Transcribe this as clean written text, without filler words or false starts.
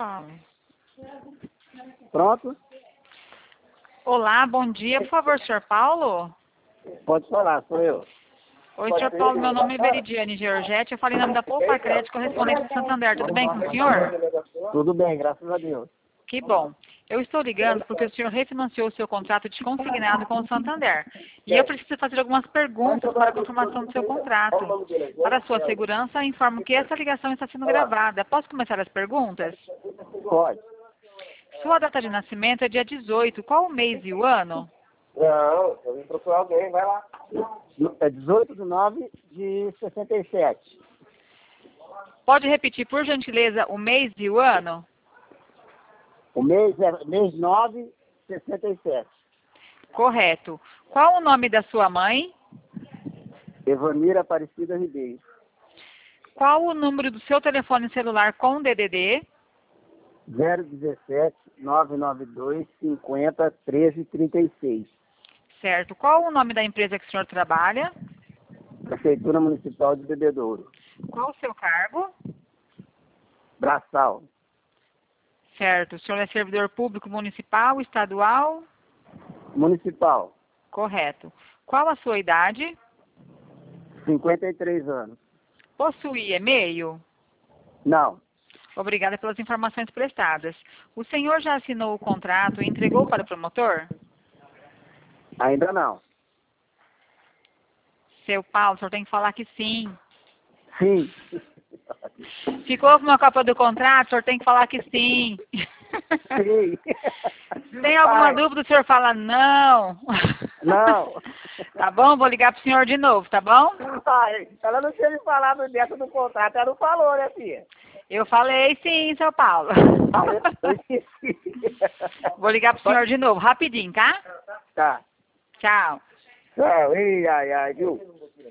Pronto? Olá, bom dia. Por favor, senhor Paulo? Pode falar, sou eu. Oi, senhor Paulo. Meu nome é Veridiane Georgette. Eu falei em nome da Poupa Crédito, correspondente do Santander. Tudo bem com o senhor? Tudo bem, graças a Deus. Que bom. Eu estou ligando porque o senhor refinanciou o seu contrato de consignado com o Santander. E eu preciso fazer algumas perguntas para a confirmação do seu contrato. Para a sua segurança, informo que essa ligação está sendo gravada. Posso começar as perguntas? Pode. Sua data de nascimento é dia 18. Qual o mês e o ano? Não, eu vim procurar alguém, vai lá. É 18/9/67. Pode repetir, por gentileza, o mês e o ano? O mês é mês 9/67. Correto. Qual o nome da sua mãe? Evanira Aparecida Ribeiro. Qual o número do seu telefone celular com DDD? 017-992-50-1336. Certo. Qual o nome da empresa que o senhor trabalha? Prefeitura Municipal de Bebedouro. Qual o seu cargo? Braçal. Certo. O senhor é servidor público municipal, estadual? Municipal. Correto. Qual a sua idade? 53 anos. Possui e-mail? Não. Obrigada pelas informações prestadas. O senhor já assinou o contrato e entregou para o promotor? Ainda não. Seu Paulo, o senhor tem que falar que sim. Sim. Ficou com uma cópia do contrato? O senhor tem que falar que sim. Sim. Tem alguma dúvida? O senhor fala não. Não. Tá bom? Vou ligar pro senhor de novo, tá bom? Ai, ela não tinha me falado dentro do contrato, ela não falou, né, filha? Eu falei sim, seu Paulo. Eu esqueci. Vou ligar pro senhor de novo, rapidinho, tá? Tá. Tchau. Tchau. Ai, ai, viu?